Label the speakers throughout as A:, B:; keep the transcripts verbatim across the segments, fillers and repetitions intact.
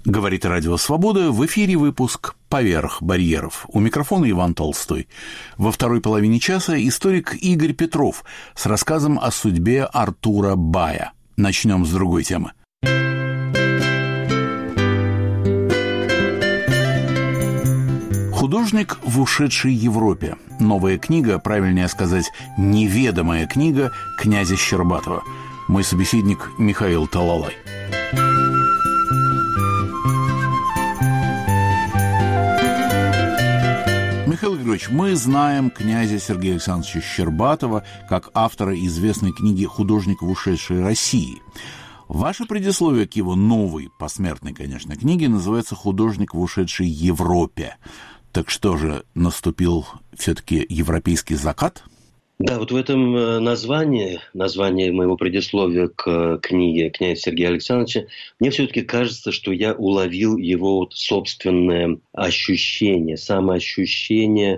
A: Говорит Радио Свобода, в эфире выпуск «Поверх барьеров». У микрофона Иван Толстой. Во второй половине часа историк Игорь Петров с рассказом о судьбе Артура Бая. Начнем с другой темы. Художник в ушедшей Европе. Новая книга, правильнее сказать, неведомая книга князя Щербатова. Мой собеседник Михаил Талалай. Михаил Григорьевич, мы знаем князя Сергея Александровича Щербатова как автора известной книги «Художник в ушедшей России». Ваше предисловие к его новой, посмертной, конечно, книге называется «Художник в ушедшей Европе». Так что же, наступил все-таки европейский закат?
B: Да, вот в этом названии, названии моего предисловия к книге князя Сергея Александровича, мне все-таки кажется, что я уловил его вот собственное ощущение, самоощущение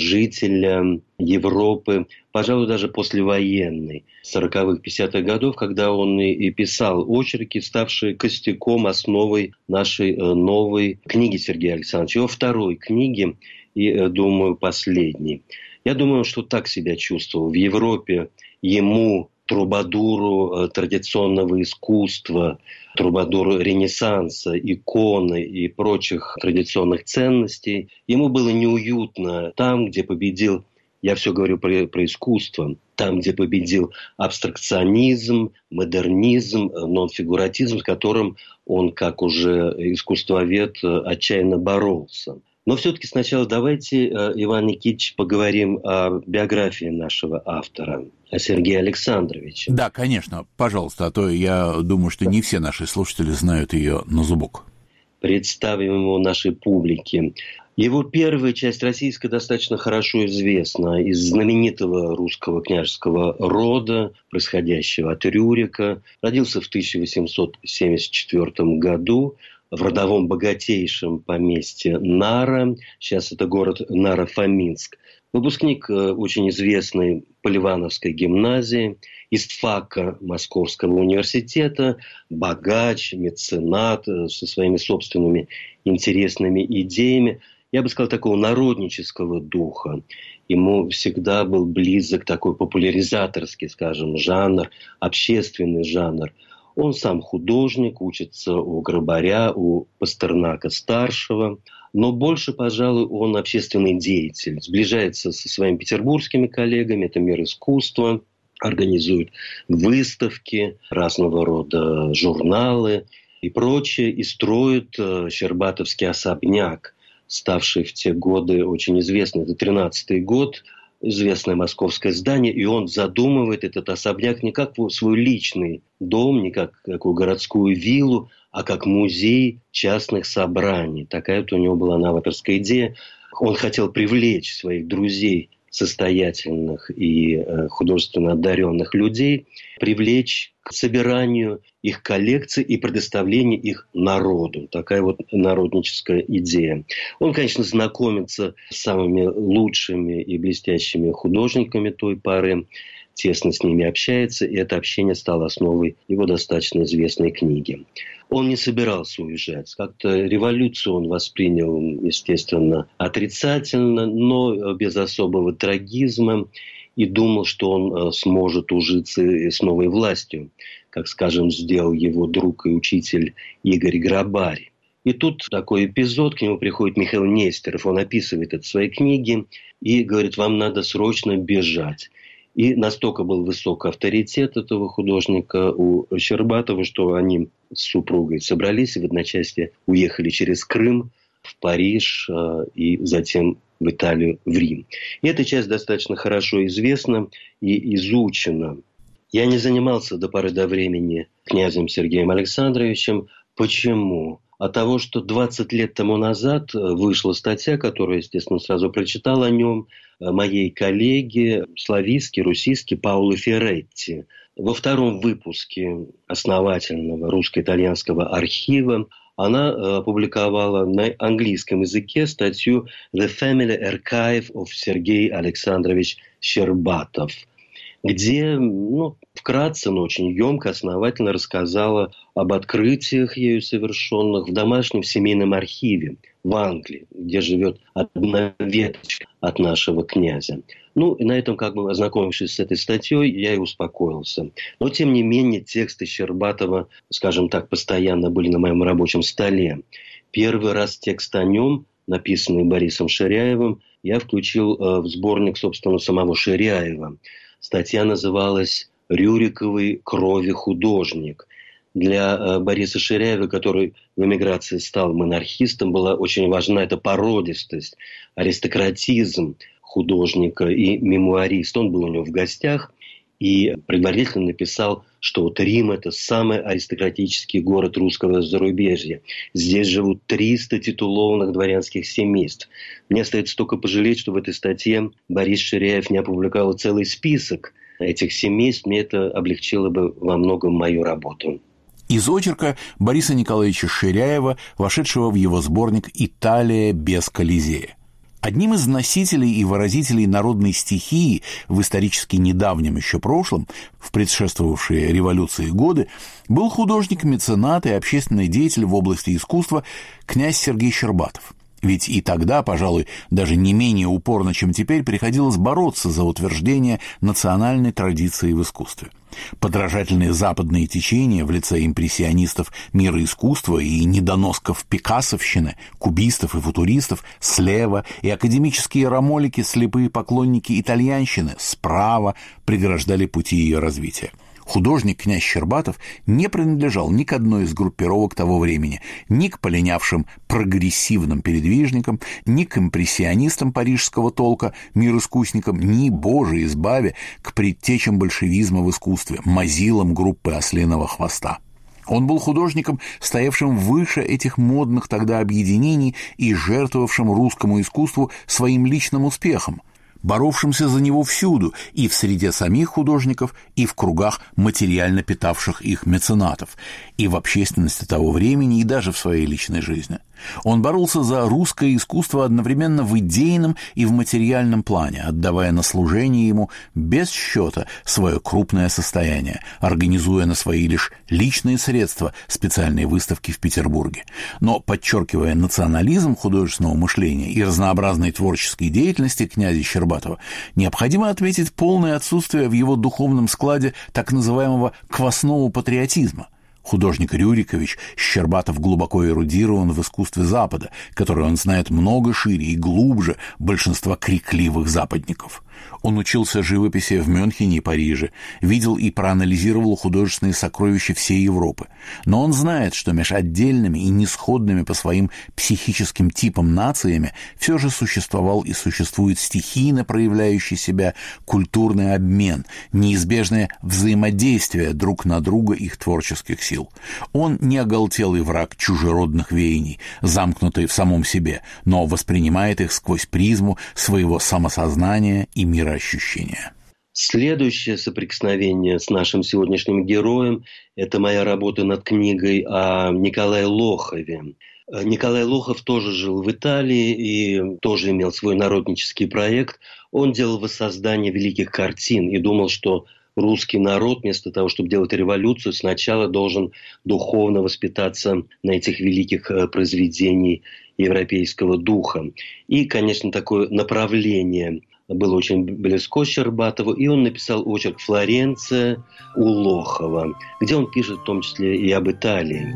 B: жителя Европы, пожалуй, даже послевоенной, сороковых, пятидесятых годов, когда он и писал очерки, ставшие костяком, основой нашей новой книги Сергея Александровича, его второй книги и, думаю, последней. Я думаю, что так себя чувствовал. В Европе ему, трубадуру традиционного искусства, трубадуру Ренессанса, иконы и прочих традиционных ценностей, ему было неуютно там, где победил, я все говорю про, про искусство, там, где победил абстракционизм, модернизм, нонфигуратизм, с которым он, как уже искусствовед, отчаянно боролся. Но все-таки сначала давайте, Иван Никитич, поговорим о биографии нашего автора, о Сергее Александровиче.
A: Да, конечно, пожалуйста, а то я думаю, что не все наши слушатели знают ее на зубок.
B: Представим его нашей публике. Его первая часть российская достаточно хорошо известна. Из знаменитого русского княжеского рода, происходящего от Рюрика. Родился в тысяча восемьсот семьдесят четвёртом году в родовом богатейшем поместье Нара. Сейчас это город Наро-Фоминск. Выпускник очень известной Поливановской гимназии, истфака Московского университета, богач, меценат со своими собственными интересными идеями. Я бы сказал, такого народнического духа. Ему всегда был близок такой популяризаторский, скажем, жанр, общественный жанр. Он сам художник, учится у Грабаря, у Пастернака-старшего. Но больше, пожалуй, он общественный деятель. Сближается со своими петербургскими коллегами, это мир искусства, организует выставки, разного рода журналы и прочее. И строит щербатовский особняк, ставший в те годы очень известный. Это тринадцатый год. Известное московское здание, и он задумывает этот особняк не как свой личный дом, не как какую городскую виллу, а как музей частных собраний. Такая вот у него была новаторская идея. Он хотел привлечь своих друзей, состоятельных и э, художественно одаренных людей, привлечь к собиранию их коллекций и предоставлению их народу. Такая вот народническая идея. Он, конечно, знакомится с самыми лучшими и блестящими художниками той поры, тесно с ними общается, и это общение стало основой его достаточно известной книги. Он не собирался уезжать. Как-то революцию он воспринял, естественно, отрицательно, но без особого трагизма, и думал, что он сможет ужиться с новой властью, как, скажем, сделал его друг и учитель Игорь Грабарь. И тут такой эпизод, к нему приходит Михаил Нестеров, он описывает это в своей книге и говорит: вам надо срочно бежать. И настолько был высок авторитет этого художника у Щербатова, что они с супругой собрались и в одночасье уехали через Крым в Париж и затем в Италию, в Рим. И эта часть достаточно хорошо известна и изучена. Я не занимался до поры до времени князем Сергеем Александровичем. Почему? От того, что двадцать лет тому назад вышла статья, которую, естественно, сразу прочитал о нем, моей коллеги, славистки, русистки Паулы Ферретти. Во втором выпуске основательного русско-итальянского архива она опубликовала на английском языке статью «The Family Archive of Сергей Александрович Щербатов». где, ну, вкратце, но очень емко, основательно рассказала об открытиях ею совершенных в домашнем семейном архиве в Англии, где живет одна веточка от нашего князя. Ну, и на этом, как бы ознакомившись с этой статьей, я и успокоился. Но, тем не менее, тексты Щербатова, скажем так, постоянно были на моем рабочем столе. Первый раз текст о нем, написанный Борисом Ширяевым, я включил э, в сборник, собственно, самого Ширяева. Статья называлась «Рюриковой крови художник». Для э, Бориса Ширяева, который в эмиграции стал монархистом, была очень важна эта породистость, аристократизм художника и мемуарист. Он был у него в гостях и предварительно написал, что вот Рим – это самый аристократический город русского зарубежья. Здесь живут триста титулованных дворянских семейств. Мне остается только пожалеть, что в этой статье Борис Ширяев не опубликовал целый список этих семейств. Мне это облегчило бы во многом мою работу.
A: Из очерка Бориса Николаевича Ширяева, вошедшего в его сборник «Италия без Колизея». Одним из носителей и выразителей народной стихии в исторически недавнем еще прошлом, в предшествовавшие революции годы, был художник, меценат и общественный деятель в области искусства князь Сергей Щербатов. Ведь и тогда, пожалуй, даже не менее упорно, чем теперь, приходилось бороться за утверждение национальной традиции в искусстве. Подражательные западные течения в лице импрессионистов мира искусства и недоносков пикассовщины, кубистов и футуристов слева и академические ромолики, слепые поклонники итальянщины справа преграждали пути ее развития. Художник князь Щербатов не принадлежал ни к одной из группировок того времени, ни к полинявшим прогрессивным передвижникам, ни к импрессионистам парижского толка, мироискусникам, ни, боже избави, к предтечам большевизма в искусстве, мазилам группы «Ослиного хвоста». Он был художником, стоявшим выше этих модных тогда объединений и жертвовавшим русскому искусству своим личным успехом, боровшимся за него всюду, и в среде самих художников, и в кругах материально питавших их меценатов, и в общественности того времени, и даже в своей личной жизни. Он боролся за русское искусство одновременно в идейном и в материальном плане, отдавая на служение ему без счета свое крупное состояние, организуя на свои лишь личные средства специальные выставки в Петербурге. Но, подчеркивая национализм художественного мышления и разнообразной творческой деятельности князя Щербатова, необходимо отметить полное отсутствие в его духовном складе так называемого «квасного патриотизма». Художник Рюрикович Щербатов глубоко эрудирован в искусстве Запада, которое он знает много шире и глубже большинства крикливых западников. Он учился живописи в Мюнхене и Париже, видел и проанализировал художественные сокровища всей Европы. Но он знает, что между отдельными и несходными по своим психическим типам нациями все же существовал и существует стихийно проявляющий себя культурный обмен, неизбежное взаимодействие друг на друга их творческих сил. Он не оголтелый враг чужеродных веяний, замкнутый в самом себе, но воспринимает их сквозь призму своего самосознания и мироощущения.
B: Следующее соприкосновение с нашим сегодняшним героем – это моя работа над книгой о Николае Лохове. Николай Лохов тоже жил в Италии и тоже имел свой народнический проект. Он делал воссоздание великих картин и думал, что русский народ, вместо того, чтобы делать революцию, сначала должен духовно воспитаться на этих великих произведениях европейского духа. И, конечно, такое направление было очень близко Щербатову, и он написал очерк «Флоренция» у Лохова, где он пишет в том числе и об Италии.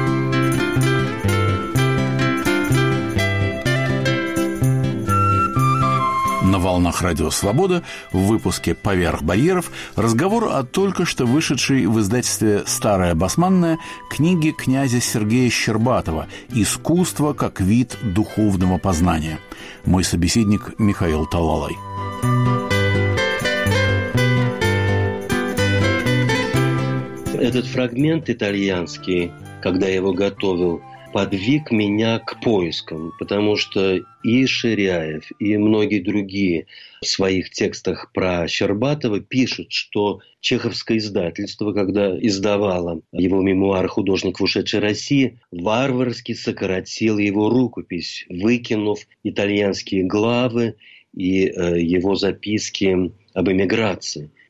A: На волнах Радио Свобода в выпуске «Поверх барьеров» разговор о только что вышедшей в издательстве «Старая басманная» книге князя Сергея Щербатова «Искусство как вид духовного познания». Мой собеседник Михаил Талалай.
B: Этот фрагмент итальянский, когда я его готовил, подвиг меня к поискам, потому что и Ширяев, и многие другие в своих текстах про Щербатова пишут, что чеховское издательство, когда издавало его мемуары «Художник в ушедшей России», варварски сократило его рукопись, выкинув итальянские главы и э, его записки об эмиграции.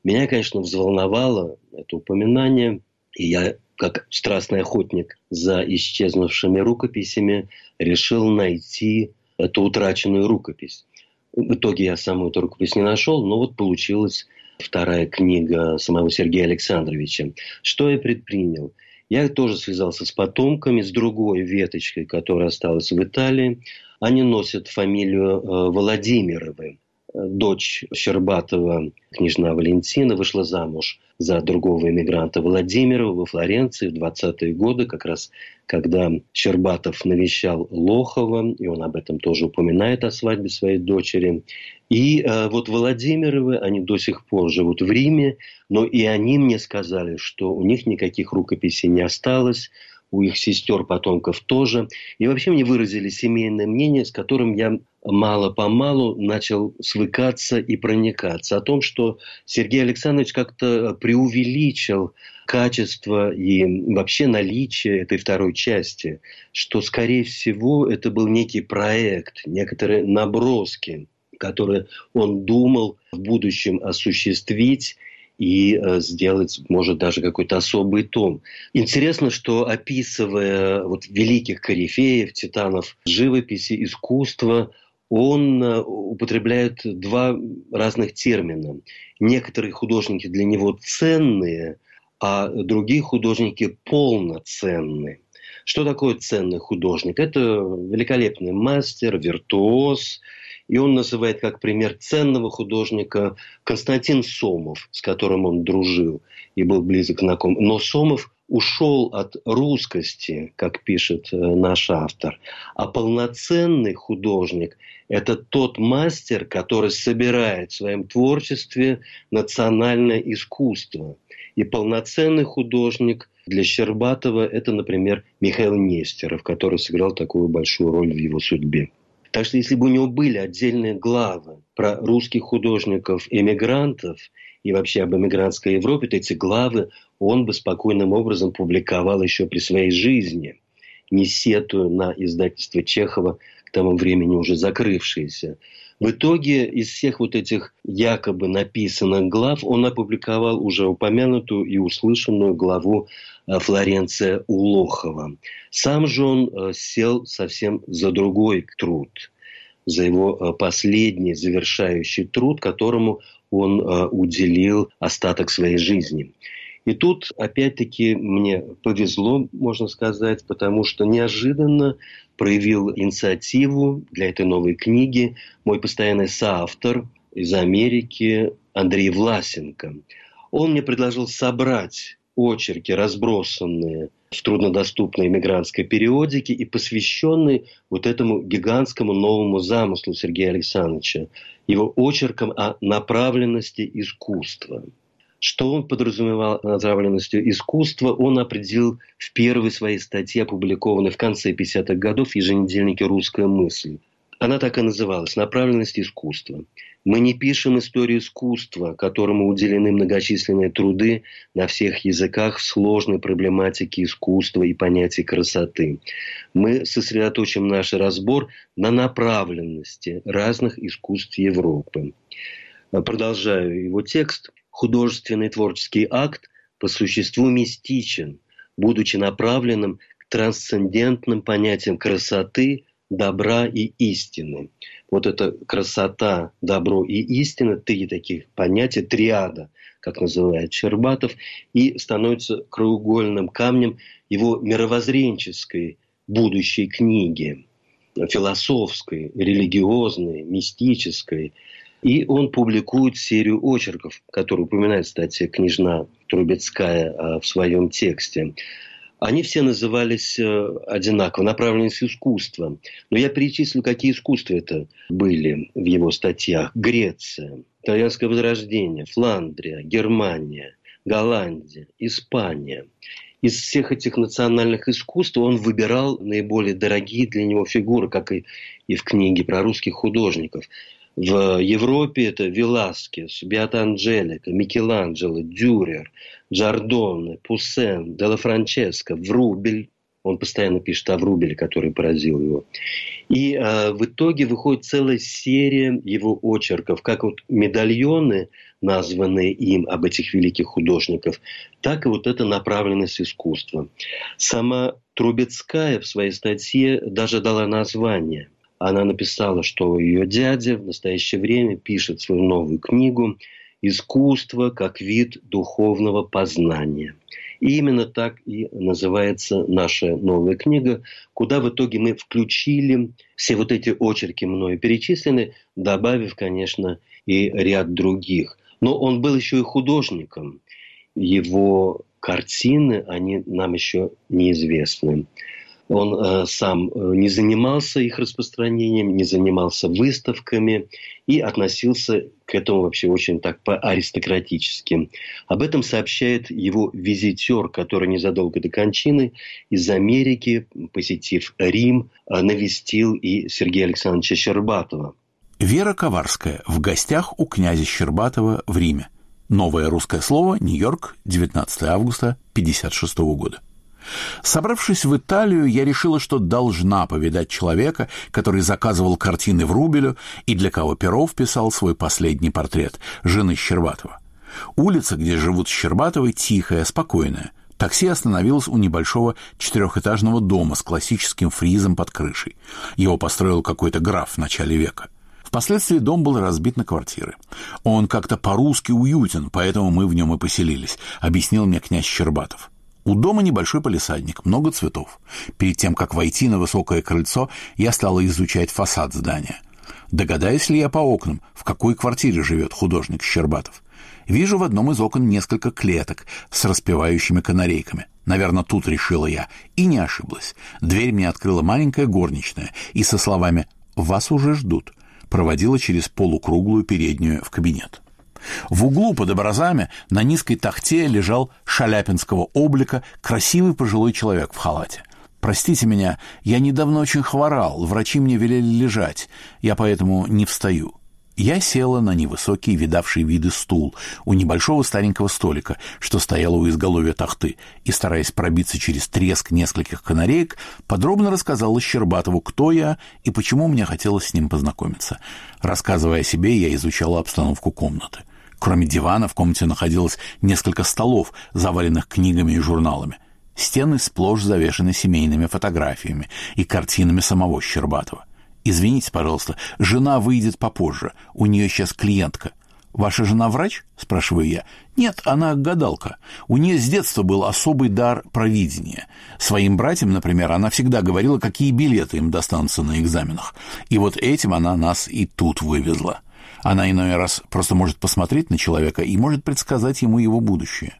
B: Меня, конечно, взволновало это упоминание, и я, как страстный охотник за исчезнувшими рукописями, решил найти эту утраченную рукопись. В итоге я саму эту рукопись не нашел, но вот получилась вторая книга самого Сергея Александровича. Что я предпринял? Я тоже связался с потомками, с другой веточкой, которая осталась в Италии. Они носят фамилию Владимировы. Дочь Щербатова, княжна Валентина, вышла замуж за другого эмигранта Владимирова во Флоренции в двадцатые годы, как раз когда Щербатов навещал Лохова, и он об этом тоже упоминает, о свадьбе своей дочери. И э, вот Владимировы, они до сих пор живут в Риме, но и они мне сказали, что у них никаких рукописей не осталось, у их сестер, потомков тоже. И вообще мне выразили семейное мнение, с которым я мало-помалу начал свыкаться и проникаться. О том, что Сергей Александрович как-то преувеличил качество и вообще наличие этой второй части. Что, скорее всего, это был некий проект, некоторые наброски, которые он думал в будущем осуществить и э, сделать, может, даже какой-то особый том. Интересно, что, описывая вот великих корифеев, титанов живописи, искусства, он э, употребляет два разных термина. Некоторые художники для него ценные, а другие художники полноценные. Что такое ценный художник? Это великолепный мастер, виртуоз. И он называет как пример ценного художника Константин Сомов, с которым он дружил и был близок знаком. Но Сомов ушел от русскости, как пишет наш автор. А полноценный художник – это тот мастер, который собирает в своем творчестве национальное искусство. И полноценный художник для Щербатова – это, например, Михаил Нестеров, который сыграл такую большую роль в его судьбе. Так что если бы у него были отдельные главы про русских художников-эмигрантов и вообще об эмигрантской Европе, то эти главы он бы спокойным образом публиковал еще при своей жизни, не сетуя на издательство Чехова, к тому времени уже закрывшееся. В итоге из всех вот этих якобы написанных глав он опубликовал уже упомянутую и услышанную главу «Флоренция» у Лохова. Сам же он сел совсем за другой труд, за его последний завершающий труд, которому он уделил остаток своей жизни. И тут, опять-таки, мне повезло, можно сказать, потому что неожиданно проявил инициативу для этой новой книги мой постоянный соавтор из Америки Андрей Власенко. Он мне предложил собрать очерки, разбросанные в труднодоступной эмигрантской периодике и посвященные вот этому гигантскому новому замыслу Сергея Александровича, его очеркам о направленности искусства. Что он подразумевал направленностью искусства, он определил в первой своей статье, опубликованной в конце пятидесятых годов в еженедельнике «Русская мысль». Она так и называлась «Направленность искусства». Мы не пишем историю искусства, которому уделены многочисленные труды на всех языках в сложной проблематике искусства и понятия красоты. Мы сосредоточим наш разбор на направленности разных искусств Европы. Продолжаю его текст. Художественный творческий акт по существу мистичен, будучи направленным к трансцендентным понятиям красоты, добра и истины. Вот это красота, добро и истина, три таких понятия, триада, как называет Щербатов, и становится краеугольным камнем его мировоззренческой будущей книги, философской, религиозной, мистической. И он публикует серию очерков, которые упоминает, кстати, княжна Трубецкая в своем тексте. Они все назывались одинаково «Направленность искусства». Но я перечислю, какие искусства это были в его статьях. Греция, Итальянское возрождение, Фландрия, Германия, Голландия, Испания. Из всех этих национальных искусств он выбирал наиболее дорогие для него фигуры, как и, и в книге про русских художников. В Европе это Веласкес, Беата Анджелика, Микеланджело, Дюрер, Джардоне, Пуссен, Делла Франческо, Врубель, Он постоянно пишет о Врубеле, который поразил его. И э, в итоге выходит целая серия его очерков, как вот медальоны, названные им об этих великих художниках, так и вот эта направленность искусства. Сама Трубецкая в своей статье даже дала название. Она написала, что ее дядя в настоящее время пишет свою новую книгу «Искусство как вид духовного познания». И именно так и называется наша новая книга, куда в итоге мы включили все вот эти очерки мною перечислены, добавив, конечно, и ряд других. Но он был еще и художником. Его картины, они нам еще неизвестны. Он э, сам не занимался их распространением, не занимался выставками и относился к этому вообще очень так по-аристократически. Об этом сообщает его визитер, который незадолго до кончины из Америки, посетив Рим, навестил и Сергея Александровича Щербатова.
A: Вера Коварская в гостях у князя Щербатова в Риме. Новое русское слово, Нью-Йорк, девятнадцатого августа пятьдесят шестого года. Собравшись в Италию, я решила, что должна повидать человека, который заказывал картины Врубелю и для кого Перов писал свой последний портрет – жены Щербатова. Улица, где живут Щербатовы, тихая, спокойная. Такси остановилось у небольшого четырехэтажного дома с классическим фризом под крышей. Его построил какой-то граф в начале века. Впоследствии дом был разбит на квартиры. Он как-то по-русски уютен, поэтому мы в нем и поселились, объяснил мне князь Щербатов. У дома небольшой палисадник, много цветов. Перед тем, как войти на высокое крыльцо, я стала изучать фасад здания. Догадаюсь ли я по окнам, в какой квартире живет художник Щербатов? Вижу в одном из окон несколько клеток с распевающими канарейками. Наверное, тут решила я. И не ошиблась. Дверь мне открыла маленькая горничная и со словами «Вас уже ждут» проводила через полукруглую переднюю в кабинет. В углу под образами на низкой тахте лежал шаляпинского облика красивый пожилой человек в халате. «Простите меня, я недавно очень хворал, врачи мне велели лежать, я поэтому не встаю». Я села на невысокий, видавший виды стул у небольшого старенького столика, что стояло у изголовья тахты, и, стараясь пробиться через треск нескольких канареек, подробно рассказала Щербатову, кто я и почему мне хотелось с ним познакомиться. Рассказывая о себе, я изучала обстановку комнаты. Кроме дивана в комнате находилось несколько столов, заваленных книгами и журналами. Стены сплошь завешаны семейными фотографиями и картинами самого Щербатова. «Извините, пожалуйста, жена выйдет попозже, у нее сейчас клиентка». «Ваша жена врач?» – спрашиваю я. «Нет, она гадалка. У нее с детства был особый дар провидения. Своим братьям, например, она всегда говорила, какие билеты им достанутся на экзаменах. И вот этим она нас и тут вывезла. Она иной раз просто может посмотреть на человека и может предсказать ему его будущее».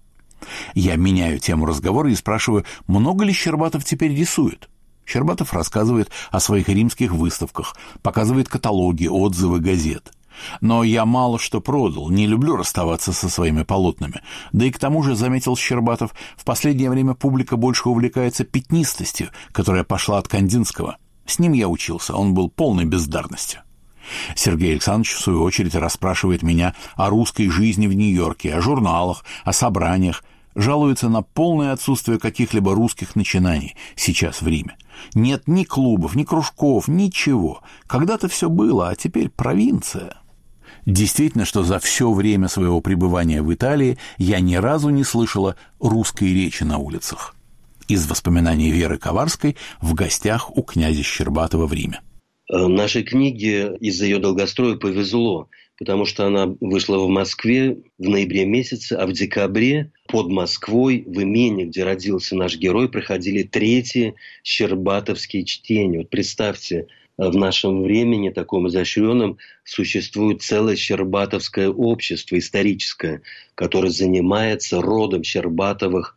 A: Я меняю тему разговора и спрашиваю, много ли Щербатов теперь рисует. Щербатов рассказывает о своих римских выставках, показывает каталоги, отзывы газет. Но я мало что продал, не люблю расставаться со своими полотнами. Да и к тому же, заметил Щербатов, в последнее время публика больше увлекается пятнистостью, которая пошла от Кандинского. С ним я учился, он был полной бездарностью. Сергей Александрович, в свою очередь, расспрашивает меня о русской жизни в Нью-Йорке, о журналах, о собраниях, жалуется на полное отсутствие каких-либо русских начинаний сейчас в Риме. Нет ни клубов, ни кружков, ничего. Когда-то все было, а теперь провинция. Действительно, что за все время своего пребывания в Италии я ни разу не слышала русской речи на улицах. Из воспоминаний Веры Коварской в гостях у князя Щербатова в Риме.
B: Нашей книге из-за ее долгостроя повезло, потому что она вышла в Москве в ноябре месяце, а в декабре под Москвой, в имении, где родился наш герой, проходили третьи щербатовские чтения. Вот представьте, в нашем времени, таком изощренном, существует целое щербатовское общество историческое, которое занимается родом Щербатовых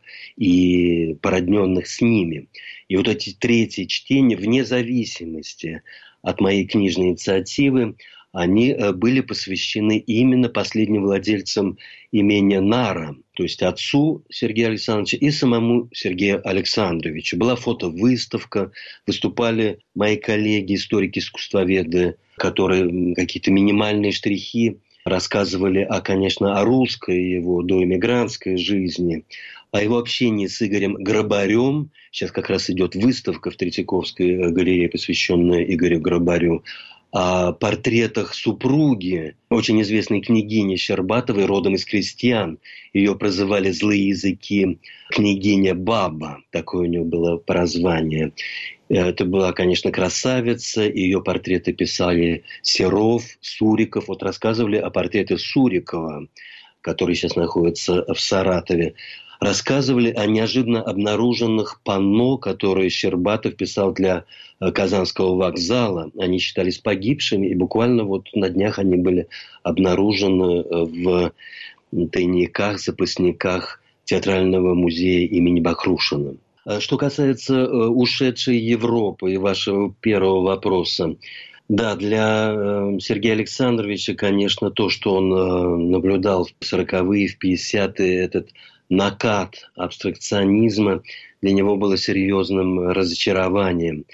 B: и породненных с ними. И вот эти третьи чтения, вне зависимости от моей книжной инициативы, они были посвящены именно последним владельцам имения Нара, то есть отцу Сергея Александровича и самому Сергею Александровичу. Была фотовыставка, выступали мои коллеги, историки-искусствоведы, которые какие-то минимальные штрихи рассказывали, о, конечно, о русской его доэмигрантской жизни, о его общении с Игорем Грабарем. Сейчас как раз идет выставка в Третьяковской галерее, посвященная Игорю Грабарю. О портретах супруги, очень известной княгини Щербатовой, родом из крестьян. Ее прозывали злые языки княгиня Баба, такое у нее было прозвание. Это была, конечно, красавица, ее портреты писали Серов, Суриков. Вот рассказывали о портрете Сурикова, который сейчас находится в Саратове. Рассказывали о неожиданно обнаруженных панно, которые Щербатов писал для Казанского вокзала. Они считались погибшими, и буквально вот на днях они были обнаружены в тайниках, запасниках Театрального музея имени Бахрушина. Что касается ушедшей Европы и вашего первого вопроса, да, для Сергея Александровича, конечно, то, что он наблюдал в сороковые, в пятидесятые, этот накат абстракционизма для него было серьезным разочарованием,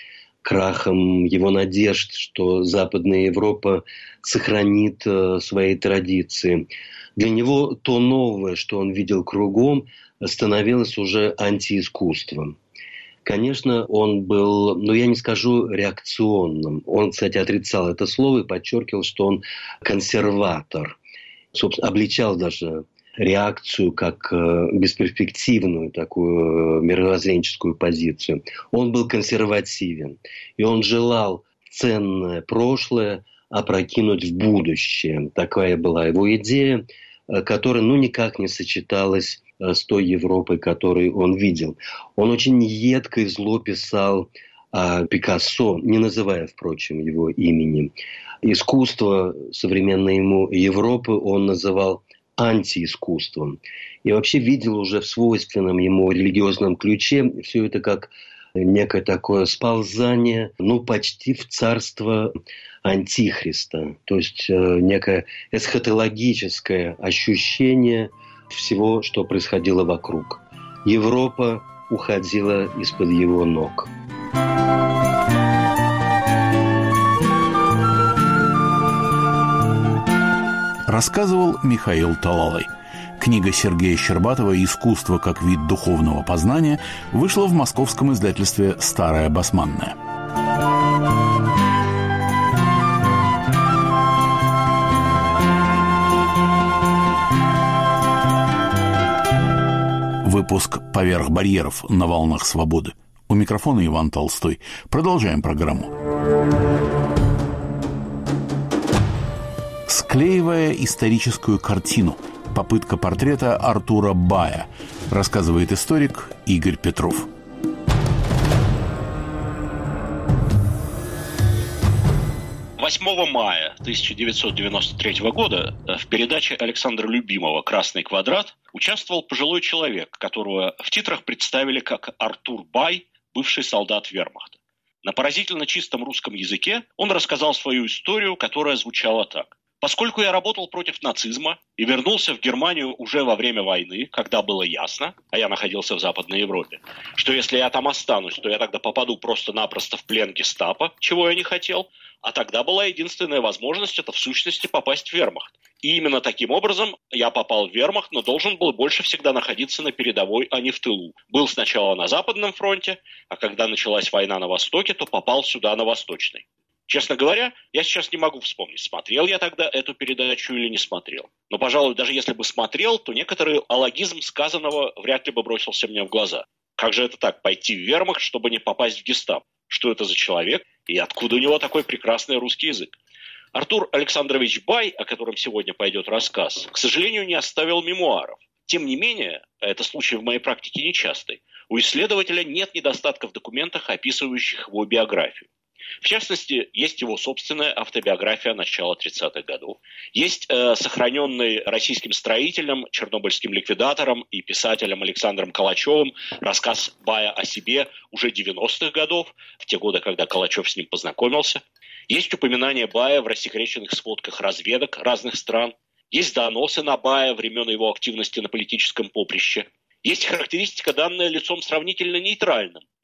B: крахом его надежд, что Западная Европа сохранит свои традиции. Для него то новое, что он видел кругом, становилось уже антиискусством. Конечно, он был, ну я не скажу реакционным. Он, кстати, отрицал это слово и подчеркивал, что он консерватор. Собственно, обличал даже реакцию как бесперспективную такую мировоззренческую позицию. Он был консервативен. И он желал ценное прошлое опрокинуть в будущее. Такая была его идея, которая ну, никак не сочеталась с той Европой, которую он видел. Он очень едко и зло писал о Пикассо, не называя, впрочем, его имени. Искусство современной ему Европы он называл антиискусством. И вообще видел уже в свойственном ему религиозном ключе все это как некое такое сползание, ну, почти в царство антихриста. То есть э, некое эсхатологическое ощущение всего, что происходило вокруг. Европа уходила из-под его ног.
A: Рассказывал Михаил Талалай. Книга Сергея Щербатова «Искусство как вид духовного познания» вышла в московском издательстве «Старая басманная». Выпуск «Поверх барьеров» на волнах свободы. У микрофона Иван Толстой. Продолжаем программу. Склеивая историческую картину. Попытка портрета Артура Бая, рассказывает историк Игорь Петров.
C: восьмого мая тысяча девятьсот девяносто третьего года в передаче Александра Любимова «Красный квадрат» участвовал пожилой человек, которого в титрах представили как Артур Бай, бывший солдат вермахта. На поразительно чистом русском языке он рассказал свою историю, которая звучала так. Поскольку я работал против нацизма и вернулся в Германию уже во время войны, когда было ясно, а я находился в Западной Европе, что если я там останусь, то я тогда попаду просто-напросто в плен гестапо, чего я не хотел, а тогда была единственная возможность, это в сущности попасть в вермахт. И именно таким образом я попал в вермахт, но должен был больше всегда находиться на передовой, а не в тылу. Был сначала на Западном фронте, а когда началась война на Востоке, то попал сюда на Восточный. Честно говоря, я сейчас не могу вспомнить, смотрел я тогда эту передачу или не смотрел. Но, пожалуй, даже если бы смотрел, то некоторый алогизм сказанного вряд ли бы бросился мне в глаза. Как же это так, пойти в вермахт, чтобы не попасть в гестапо? Что это за человек и откуда у него такой прекрасный русский язык? Артур Александрович Бай, о котором сегодня пойдет рассказ, к сожалению, не оставил мемуаров. Тем не менее, это случай в моей практике нечастый, у исследователя нет недостатка в документах, описывающих его биографию. В частности, есть его собственная автобиография начала тридцатых годов. Есть э, сохраненный российским строителем, чернобыльским ликвидатором и писателем Александром Калачевым рассказ Бая о себе уже девяностых годов, в те годы, когда Калачев с ним познакомился. Есть упоминание Бая в рассекреченных сводках разведок разных стран. Есть доносы на Бая времен его активности на политическом поприще. Есть характеристика, данная лицом сравнительно нейтральным,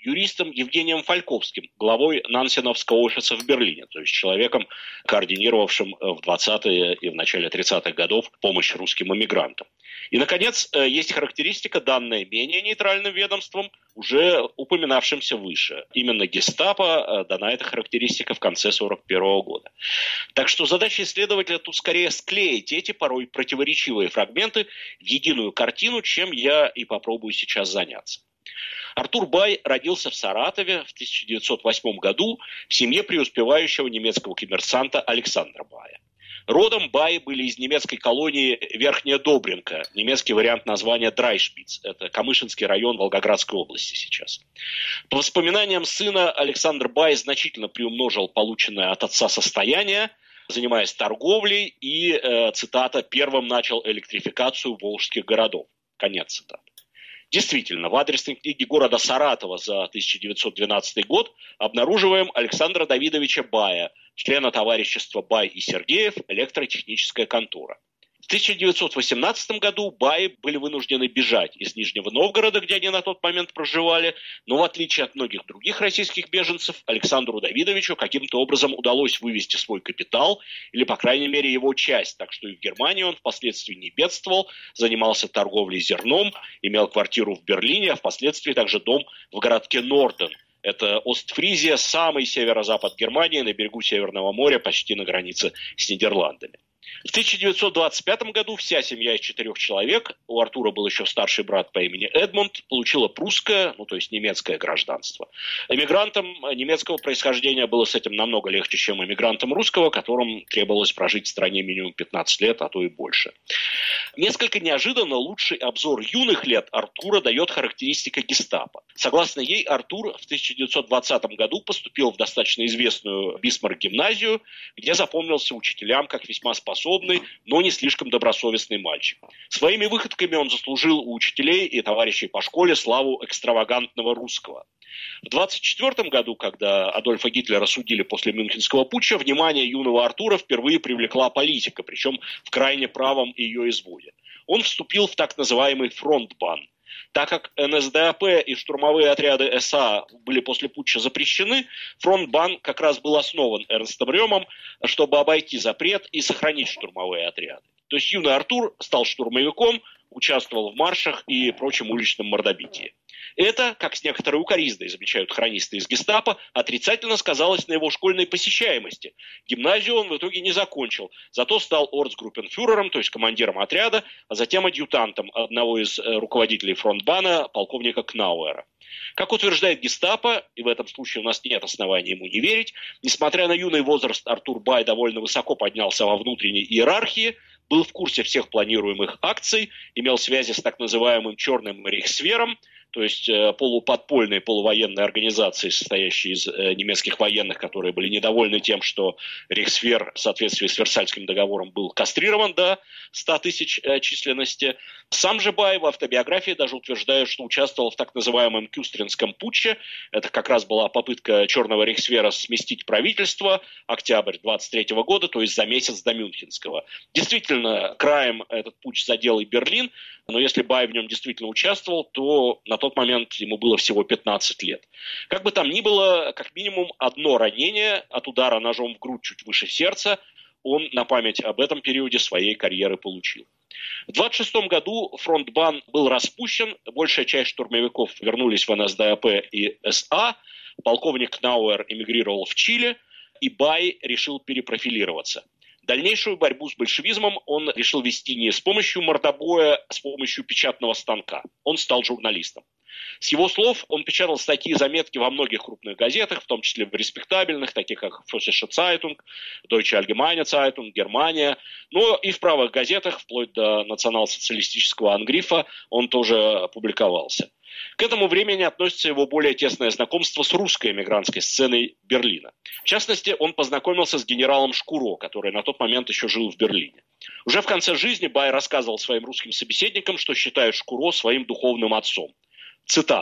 C: юристом Евгением Фальковским, главой Нансеновского офиса в Берлине, то есть человеком, координировавшим в двадцатые и в начале тридцатых годов помощь русским эмигрантам. И, наконец, есть характеристика, данная менее нейтральным ведомством, уже упоминавшимся выше. Именно гестапо дана эта характеристика в конце сорок первого года. Так что задача исследователя тут скорее склеить эти порой противоречивые фрагменты в единую картину, чем я и попробую сейчас заняться. Артур Бай родился в Саратове в тысяча девятьсот восьмом году в семье преуспевающего немецкого коммерсанта Александра Бая. Родом Баи были из немецкой колонии Верхняя Добринка, немецкий вариант названия Драйшпиц, это Камышинский район Волгоградской области сейчас. По воспоминаниям сына, Александр Бай значительно приумножил полученное от отца состояние, занимаясь торговлей и, э, цитата, «первым начал электрификацию волжских городов». Конец цитаты. Действительно, в адресной книге города Саратова за тысяча девятьсот двенадцатый год обнаруживаем Александра Давидовича Бая, члена товарищества Бай и Сергеев, электротехническая контора. В тысяча девятьсот восемнадцатом году Баи были вынуждены бежать из Нижнего Новгорода, где они на тот момент проживали, но в отличие от многих других российских беженцев, Александру Давидовичу каким-то образом удалось вывести свой капитал, или, по крайней мере, его часть, так что и в Германии он впоследствии не бедствовал, занимался торговлей зерном, имел квартиру в Берлине, а впоследствии также дом в городке Норден. Это Остфризия, самый северо-запад Германии, на берегу Северного моря, почти на границе с Нидерландами. В тысяча девятьсот двадцать пятом году вся семья из четырех человек, у Артура был еще старший брат по имени Эдмунд, получила прусское, ну то есть немецкое гражданство. Эмигрантам немецкого происхождения было с этим намного легче, чем эмигрантам русского, которым требовалось прожить в стране минимум пятнадцать лет, а то и больше. Несколько неожиданно лучший обзор юных лет Артура дает характеристика гестапо. Согласно ей, Артур в тысяча девятьсот двадцатом году поступил в достаточно известную Бисмарк-гимназию, где запомнился учителям как весьма способный, но не слишком добросовестный мальчик. Своими выходками он заслужил у учителей и товарищей по школе славу экстравагантного русского. В двадцать четвёртом году, когда Адольфа Гитлера судили после Мюнхенского путча, внимание юного Артура впервые привлекла политика, причем в крайне правом ее изводе. Он вступил в так называемый фронтбан. Так как эн эс дэ а пэ и штурмовые отряды эс а были после путча запрещены, фронтбан как раз был основан Эрнстом Рёмом, чтобы обойти запрет и сохранить штурмовые отряды. То есть юный Артур стал штурмовиком, участвовал в маршах и прочем уличном мордобитии. Это, как с некоторой укоризной замечают хронисты из гестапо, отрицательно сказалось на его школьной посещаемости. Гимназию он в итоге не закончил, зато стал орцгруппенфюрером, то есть командиром отряда, а затем адъютантом одного из руководителей фронтбана, полковника Кнауэра. Как утверждает гестапо, и в этом случае у нас нет оснований ему не верить, несмотря на юный возраст, Артур Бай довольно высоко поднялся во внутренней иерархии, был в курсе всех планируемых акций, имел связи с так называемым черным рейхсвером, то есть полуподпольной, полувоенной организации, состоящей из немецких военных, которые были недовольны тем, что рейхсвер в соответствии с Версальским договором был кастрирован до ста тысяч численности. Сам же Бай в автобиографии даже утверждает, что участвовал в так называемом Кюстринском путче. Это как раз была попытка черного рейхсвера сместить правительство, октябрь двадцать третьего года, то есть за месяц до Мюнхенского. Действительно, краем этот путч задел и Берлин, но если Бай в нем действительно участвовал, то на тот момент ему было всего пятнадцать лет. Как бы там ни было, как минимум одно ранение от удара ножом в грудь чуть выше сердца он на память об этом периоде своей карьеры получил. В двадцать шестом году фронтбан был распущен, большая часть штурмовиков вернулись в эн эс дэ а пэ и эс а, полковник Кнауэр эмигрировал в Чили, и Бай решил перепрофилироваться. Дальнейшую борьбу с большевизмом он решил вести не с помощью мордобоя, а с помощью печатного станка. Он стал журналистом. С его слов, он печатал статьи и заметки во многих крупных газетах, в том числе в респектабельных, таких как Vossische Zeitung, Deutsche Allgemeine Zeitung, Германия, но и в правых газетах, вплоть до национал-социалистического Ангрифа, он тоже публиковался. К этому времени относится его более тесное знакомство с русской эмигрантской сценой Берлина. В частности, он познакомился с генералом Шкуро, который на тот момент еще жил в Берлине. Уже в конце жизни Бай рассказывал своим русским собеседникам, что считает Шкуро своим духовным отцом. Цитата.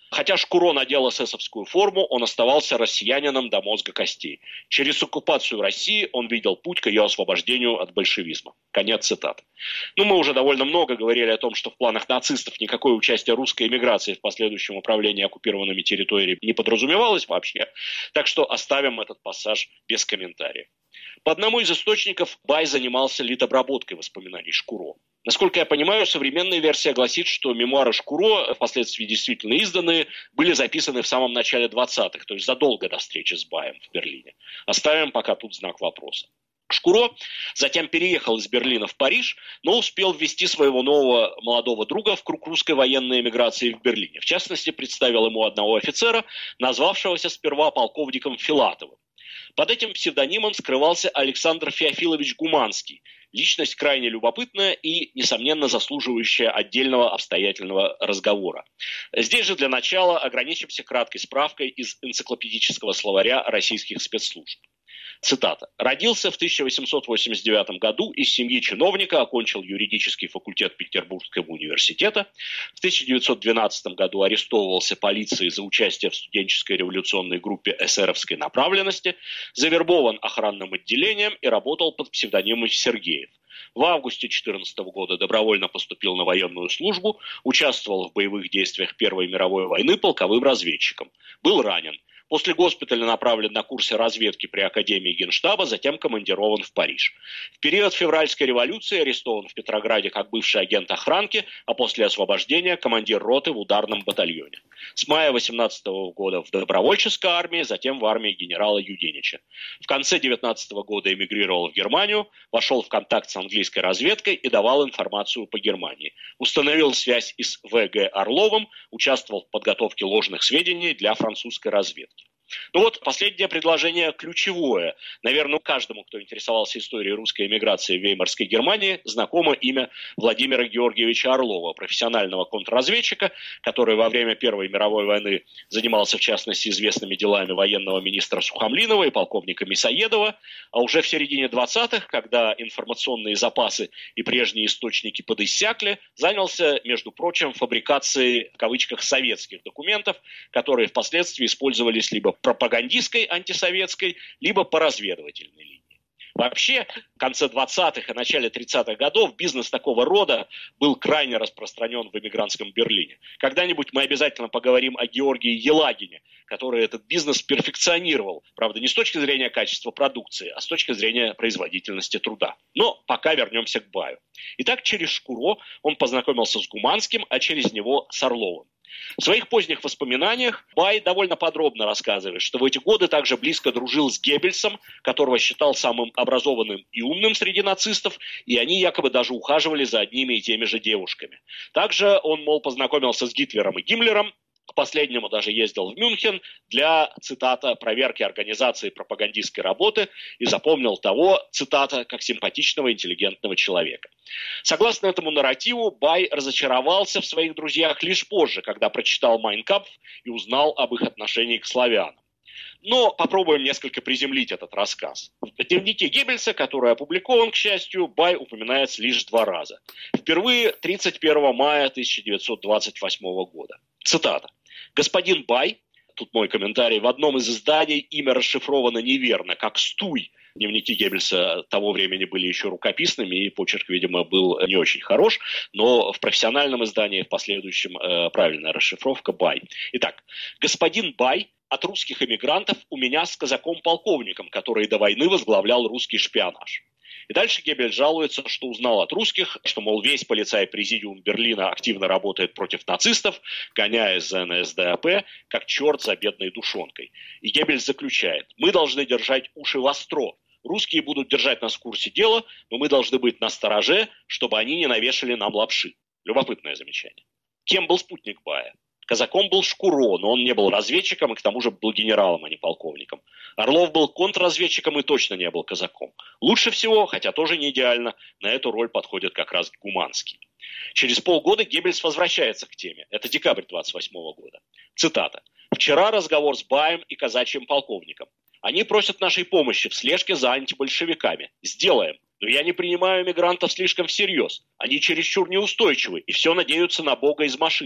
C: Хотя Шкуро надел эсэсовскую форму, он оставался россиянином до мозга костей. Через оккупацию России он видел путь к ее освобождению от большевизма. Конец цитаты. Ну, мы уже довольно много говорили о том, что в планах нацистов никакое участие русской эмиграции в последующем управлении оккупированными территориями не подразумевалось вообще. Так что оставим этот пассаж без комментариев. По одному из источников Бай занимался литобработкой воспоминаний Шкуро. Насколько я понимаю, современная версия гласит, что мемуары Шкуро, впоследствии действительно изданные, были записаны в самом начале двадцатых, то есть задолго до встречи с Баем в Берлине. Оставим пока тут знак вопроса. Шкуро затем переехал из Берлина в Париж, но успел ввести своего нового молодого друга в круг русской военной эмиграции в Берлине. В частности, представил ему одного офицера, назвавшегося сперва полковником Филатовым. Под этим псевдонимом скрывался Александр Феофилович Гуманский, личность крайне любопытная и, несомненно, заслуживающая отдельного обстоятельного разговора. Здесь же для начала ограничимся краткой справкой из энциклопедического словаря российских спецслужб. Цитата. «Родился в тысяча восемьсот восемьдесят девятом году из семьи чиновника, окончил юридический факультет Петербургского университета. В тысяча девятьсот двенадцатом году арестовывался полицией за участие в студенческой революционной группе эсеровской направленности, завербован охранным отделением и работал под псевдонимом Сергеев. В августе две тысячи четырнадцатого года добровольно поступил на военную службу, участвовал в боевых действиях Первой мировой войны полковым разведчиком. Был ранен. После госпиталя направлен на курсы разведки при Академии Генштаба, затем командирован в Париж. В период февральской революции арестован в Петрограде как бывший агент охранки, а после освобождения командир роты в ударном батальоне. С мая восемнадцатого года в добровольческой армии, затем в армии генерала Юденича. В конце девятнадцатого года эмигрировал в Германию, вошел в контакт с английской разведкой и давал информацию по Германии. Установил связь и с вэ гэ Орловым, участвовал в подготовке ложных сведений для французской разведки. Ну вот, последнее предложение ключевое. Наверное, каждому, кто интересовался историей русской эмиграции в Веймарской Германии, знакомо имя Владимира Георгиевича Орлова, профессионального контрразведчика, который во время Первой мировой войны занимался, в частности, известными делами военного министра Сухомлинова и полковника Мясоедова, а уже в середине двадцатых, когда информационные запасы и прежние источники подиссякли, занялся, между прочим, фабрикацией, в кавычках, советских документов, которые впоследствии использовались либо пропагандистской антисоветской, либо по разведывательной линии. Вообще, в конце двадцатых и начале тридцатых годов бизнес такого рода был крайне распространен в эмигрантском Берлине. Когда-нибудь мы обязательно поговорим о Георгии Елагине, который этот бизнес перфекционировал. Правда, не с точки зрения качества продукции, а с точки зрения производительности труда. Но пока вернемся к Баю. Итак, через Шкуро он познакомился с Гуманским, а через него с Орловым. В своих поздних воспоминаниях Бай довольно подробно рассказывает, что в эти годы также близко дружил с Геббельсом, которого считал самым образованным и умным среди нацистов, и они якобы даже ухаживали за одними и теми же девушками. Также он, мол, познакомился с Гитлером и Гиммлером, к последнему даже ездил в Мюнхен для, цитата, проверки организации пропагандистской работы и запомнил того, цитата, как симпатичного интеллигентного человека. Согласно этому нарративу, Бай разочаровался в своих друзьях лишь позже, когда прочитал «Майн кампф» и узнал об их отношении к славянам. Но попробуем несколько приземлить этот рассказ. В дневнике Геббельса, который опубликован, к счастью, Бай упоминается лишь два раза. Впервые тридцать первого мая тысяча девятьсот двадцать восьмого года. Цитата. «Господин Бай», тут мой комментарий, в одном из изданий имя расшифровано неверно, как «Стуй». Дневники Геббельса того времени были еще рукописными, и почерк, видимо, был не очень хорош, но в профессиональном издании в последующем э, правильная расшифровка «Бай». Итак, господин Бай от русских эмигрантов у меня с казаком-полковником, который до войны возглавлял русский шпионаж. И дальше Геббельс жалуется, что узнал от русских, что, мол, весь полицай-президиум Берлина активно работает против нацистов, гоняя за эн эс дэ а пэ, как черт за бедной душонкой. И Геббельс заключает, мы должны держать уши востро. Русские будут держать нас в курсе дела, но мы должны быть настороже, чтобы они не навешали нам лапши. Любопытное замечание. Кем был спутник Бая? Казаком был Шкуро, но он не был разведчиком и к тому же был генералом, а не полковником. Орлов был контрразведчиком и точно не был казаком. Лучше всего, хотя тоже не идеально, на эту роль подходит как раз Гуманский. Через полгода Геббельс возвращается к теме. Это декабрь двадцать восьмого года. Цитата. «Вчера разговор с Баем и казачьим полковником. Они просят нашей помощи в слежке за антибольшевиками. Сделаем. Но я не принимаю мигрантов слишком всерьез. Они чересчур неустойчивы и все надеются на Бога из машины.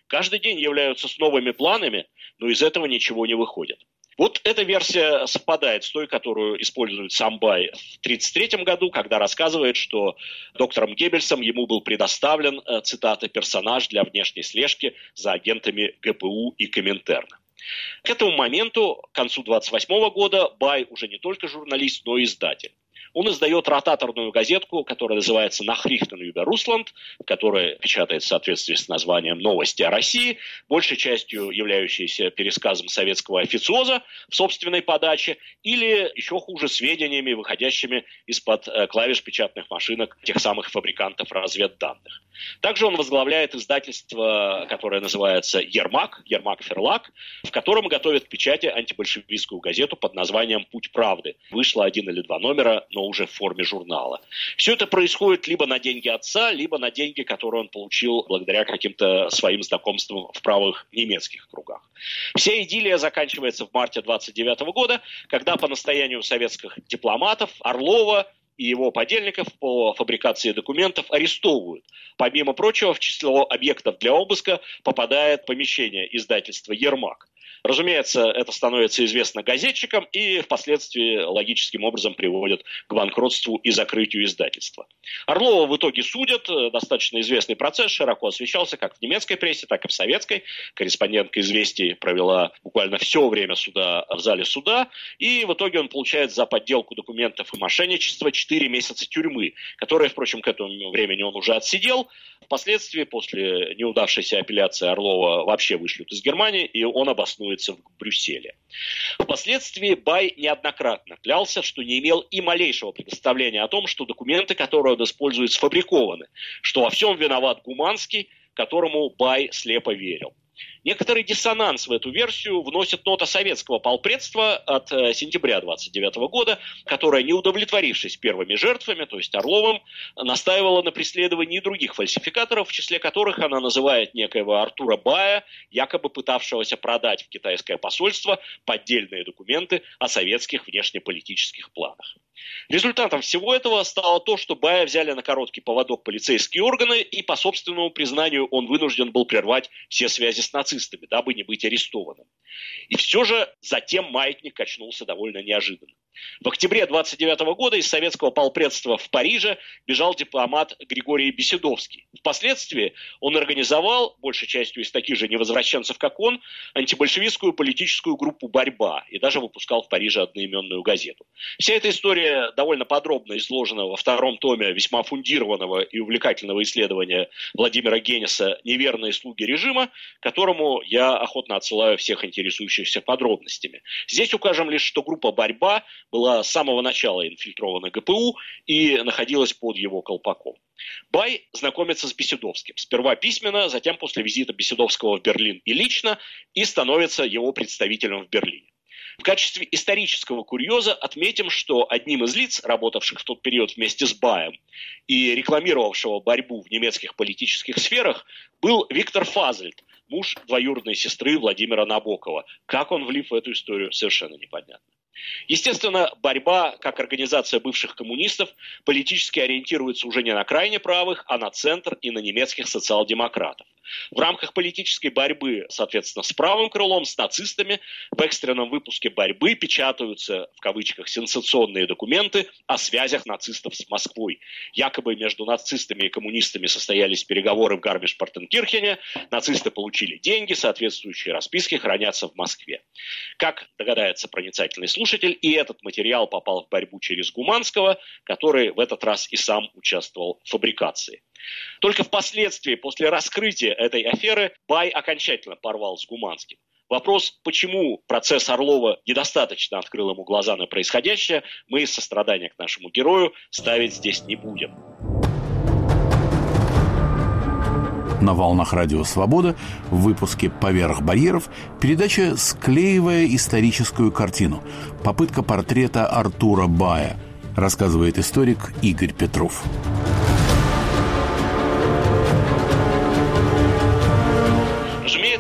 C: каждый день являются с новыми планами, но из этого ничего не выходит. Вот эта версия совпадает с той, которую использует сам Бай в тысяча девятьсот тридцать третьем году, когда рассказывает, что доктором Геббельсом ему был предоставлен, цитата, персонаж для внешней слежки за агентами ГПУ и Коминтерна. К этому моменту, к концу двадцать восьмого года, Бай уже не только журналист, но и издатель. Он издает ротаторную газетку, которая называется «Nachrichten über Russland», которая печатается в соответствии с названием «Новости о России», большей частью являющейся пересказом советского официоза в собственной подаче, или, еще хуже, сведениями, выходящими из-под клавиш печатных машинок тех самых фабрикантов разведданных. Также он возглавляет издательство, которое называется «Ермак», «Ермак Ферлак», в котором готовят к печати антибольшевистскую газету под названием «Путь правды». Вышло один или два номера, но уже в форме журнала. Все это происходит либо на деньги отца, либо на деньги, которые он получил благодаря каким-то своим знакомствам в правых немецких кругах. Вся идиллия заканчивается в марте двадцать девятого года, когда по настоянию советских дипломатов Орлова и его подельников по фабрикации документов арестовывают. Помимо прочего, в число объектов для обыска попадает помещение издательства «Ермак». Разумеется, это становится известно газетчикам и впоследствии логическим образом приводит к банкротству и закрытию издательства. Орлова в итоге судят. Достаточно известный процесс, широко освещался как в немецкой прессе, так и в советской. Корреспондентка «Известий» провела буквально все время суда в зале суда. И в итоге он получает за подделку документов и мошенничество четыре месяца тюрьмы, которые, впрочем, к этому времени он уже отсидел. Впоследствии, после неудавшейся апелляции, Орлова вообще вышлют из Германии, и он обоснуется в Брюсселе. Впоследствии Бай неоднократно клялся, что не имел и малейшего представления о том, что документы, которые он использует, сфабрикованы, что во всем виноват Гуманский, которому Бай слепо верил. Некоторый диссонанс в эту версию вносит нота советского полпредства от э, сентября двадцать девятого года, которая, не удовлетворившись первыми жертвами, то есть Орловым, настаивала на преследовании других фальсификаторов, в числе которых она называет некоего Артура Бая, якобы пытавшегося продать в китайское посольство поддельные документы о советских внешнеполитических планах. Результатом всего этого стало то, что Бая взяли на короткий поводок полицейские органы, и по собственному признанию он вынужден был прервать все связи с нацистами, дабы не быть арестованным. И все же затем маятник качнулся довольно неожиданно. В октябре двадцать девятого года из советского полпредства в Париже бежал дипломат Григорий Беседовский. Впоследствии он организовал, большей частью из таких же невозвращенцев, как он, антибольшевистскую политическую группу «Борьба» и даже выпускал в Париже одноименную газету. Вся эта история довольно подробно изложена во втором томе весьма фундированного и увлекательного исследования Владимира Генниса «Неверные слуги режима», которому я охотно отсылаю всех интересующихся подробностями. Здесь укажем лишь, что группа «Борьба» была с самого начала инфильтрована ГПУ и находилась под его колпаком. Бай знакомится с Беседовским. Сперва письменно, затем после визита Беседовского в Берлин и лично, и становится его представителем в Берлине. В качестве исторического курьеза отметим, что одним из лиц, работавших в тот период вместе с Баем и рекламировавшего борьбу в немецких политических сферах, был Виктор Фазельд, муж двоюродной сестры Владимира Набокова. Как он влип в эту историю, совершенно непонятно. Естественно, «Борьба», как организация бывших коммунистов, политически ориентируется уже не на крайне правых, а на центр и на немецких социал-демократов. В рамках политической борьбы, соответственно, с правым крылом, с нацистами, в экстренном выпуске «Борьбы» печатаются, в кавычках, сенсационные документы о связях нацистов с Москвой. Якобы между нацистами и коммунистами состоялись переговоры в Гармиш-Партенкирхене, нацисты получили деньги, соответствующие расписки хранятся в Москве. Как догадается проницательный слушатель, и этот материал попал в «Борьбу» через Гуманского, который в этот раз и сам участвовал в фабрикации. Только впоследствии, после раскрытия этой аферы, Бай окончательно порвал с Гуманским. Вопрос, почему процесс Орлова недостаточно открыл ему глаза на происходящее, мы из сострадания к нашему герою ставить здесь не будем.
A: На волнах Радио Свобода в выпуске «Поверх барьеров» передача «Склеивая историческую картину». Попытка портрета Артура Бая, рассказывает историк Игорь Петров.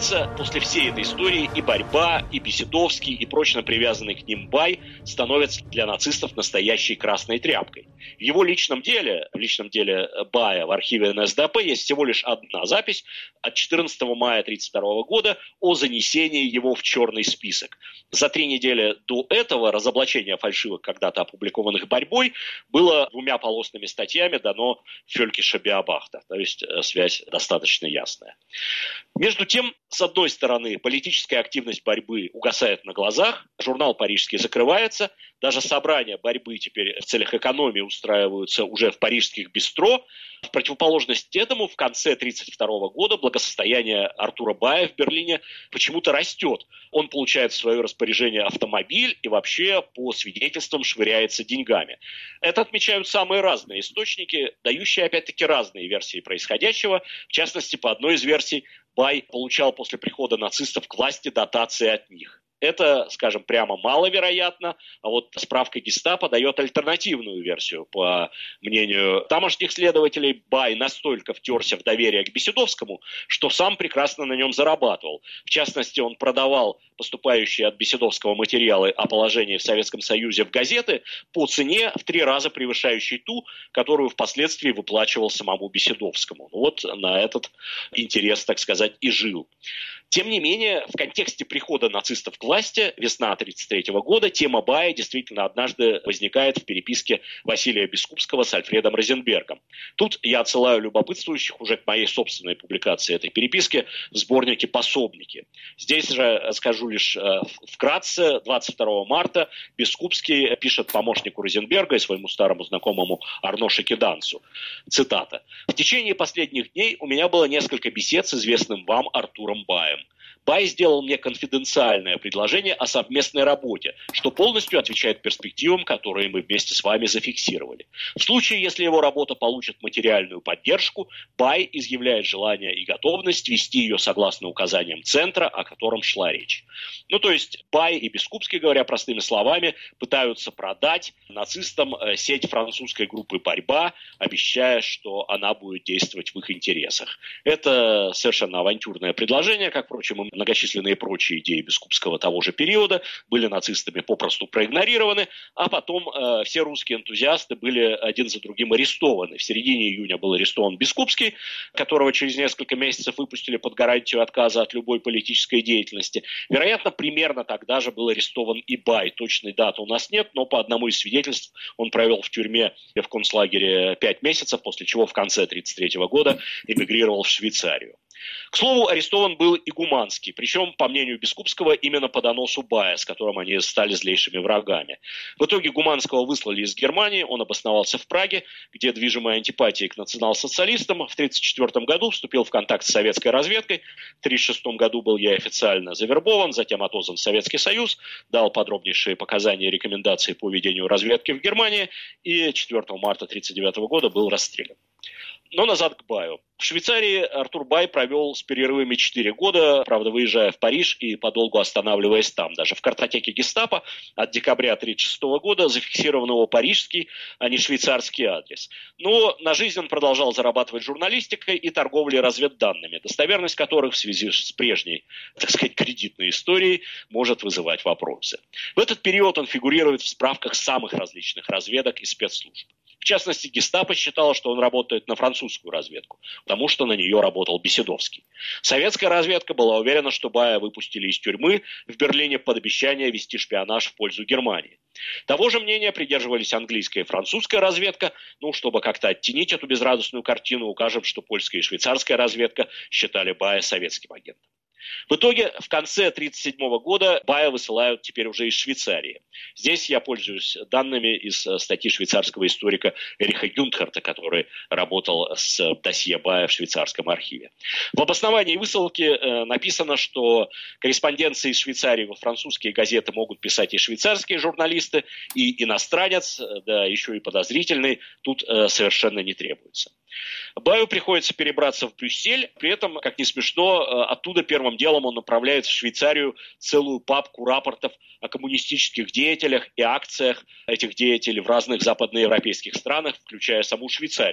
C: Разумеется, после всей этой истории и борьба, и Беседовский, и прочно привязанный к ним Бай становятся для нацистов настоящей красной тряпкой. В его личном деле, в личном деле Бая в архиве эн эс дэ пэ есть всего лишь одна запись от четырнадцатого мая тысяча девятьсот тридцать второго года о занесении его в черный список. За три недели до этого разоблачение фальшивок, когда-то опубликованных борьбой, было двумя полосными статьями дано Фелькиша Биобахта. То есть связь достаточно ясная. Между тем, с одной стороны, политическая активность борьбы угасает на глазах, журнал парижский закрывается, даже собрания борьбы теперь в целях экономии устраиваются уже в парижских бистро. В противоположность этому в конце тысяча девятьсот тридцать второго года благосостояние Артура Бая в Берлине почему-то растет. Он получает в свое распоряжение автомобиль и вообще по свидетельствам швыряется деньгами. Это отмечают самые разные источники, дающие опять-таки разные версии происходящего. В частности, по одной из версий, Бай получал после прихода нацистов к власти дотации от них. Это, скажем, прямо маловероятно, а вот справка гестапо дает альтернативную версию. По мнению тамошних следователей, Бай настолько втерся в доверие к Беседовскому, что сам прекрасно на нем зарабатывал. В частности, он продавал поступающие от Беседовского материалы о положении в Советском Союзе в газеты по цене в три раза превышающей ту, которую впоследствии выплачивал самому Беседовскому. Ну вот на этот интерес, так сказать, и жил. Тем не менее, в контексте прихода нацистов к власти весна тысяча девятьсот тридцать третьего года тема Бая действительно однажды возникает в переписке Василия Бескупского с Альфредом Розенбергом. Тут я отсылаю любопытствующих уже к моей собственной публикации этой переписки в сборнике «Пособники». Здесь же скажу лишь вкратце, двадцать второго марта Бескупский пишет помощнику Розенберга и своему старому знакомому Арно Шекедансу. Цитата. «В течение последних дней у меня было несколько бесед с известным вам Артуром Баем. Бай сделал мне конфиденциальное предложение о совместной работе, что полностью отвечает перспективам, которые мы вместе с вами зафиксировали. В случае, если его работа получит материальную поддержку, Бай изъявляет желание и готовность вести ее согласно указаниям центра, о котором шла речь». Ну, то есть Бай и Бескупский, говоря простыми словами, пытаются продать нацистам сеть французской группы «Борьба», обещая, что она будет действовать в их интересах. Это совершенно авантюрное предложение, как, впрочем, и многочисленные прочие идеи Бескупского того же периода были нацистами попросту проигнорированы, а потом э, все русские энтузиасты были один за другим арестованы. В середине июня был арестован Бескупский, которого через несколько месяцев выпустили под гарантию отказа от любой политической деятельности. Вероятно, примерно тогда же был арестован и Бай. Точной даты у нас нет, но по одному из свидетельств он провел в тюрьме в концлагере пять месяцев, после чего в конце тысяча девятьсот тридцать третьего года эмигрировал в Швейцарию. К слову, арестован был и Гуманский, причем, по мнению Бескупского, именно по доносу Бая, с которым они стали злейшими врагами. В итоге Гуманского выслали из Германии, он обосновался в Праге, где, движимой антипатией к национал-социалистам, в тысяча девятьсот тридцать четвёртом году вступил в контакт с советской разведкой. В тысяча девятьсот тридцать шестом году был я официально завербован, затем отозван в Советский Союз, дал подробнейшие показания и рекомендации по ведению разведки в Германии и четвёртого марта тысяча девятьсот тридцать девятого года был расстрелян. Но назад к Баю. В Швейцарии Артур Бай провел с перерывами четыре года, правда, выезжая в Париж и подолгу останавливаясь там. Даже в картотеке гестапо от декабря тысяча девятьсот тридцать шестого года зафиксирован его парижский, а не швейцарский адрес. Но на жизнь он продолжал зарабатывать журналистикой и торговлей разведданными, достоверность которых в связи с прежней, так сказать, кредитной историей может вызывать вопросы. В этот период он фигурирует в справках самых различных разведок и спецслужб. В частности, гестапо считало, что он работает на французскую разведку, потому что на нее работал Беседовский. Советская разведка была уверена, что Бая выпустили из тюрьмы в Берлине под обещание вести шпионаж в пользу Германии. Того же мнения придерживались английская и французская разведка. Ну, чтобы как-то оттенить эту безрадостную картину, укажем, что польская и швейцарская разведка считали Бая советским агентом. В итоге, в конце тысяча девятьсот тридцать седьмого года Бая высылают теперь уже из Швейцарии. Здесь я пользуюсь данными из статьи швейцарского историка Эриха Гюнтхарта, который работал с досье Бая в швейцарском архиве. В обосновании высылки э, написано, что корреспонденции из Швейцарии во французские газеты могут писать и швейцарские журналисты, и иностранец, да еще и подозрительный, тут э, совершенно не требуется. Баю приходится перебраться в Брюссель, при этом, как ни смешно, оттуда первым делом он направляет в Швейцарию целую папку рапортов о коммунистических деятелях и акциях этих деятелей в разных западноевропейских странах, включая саму Швейцарию.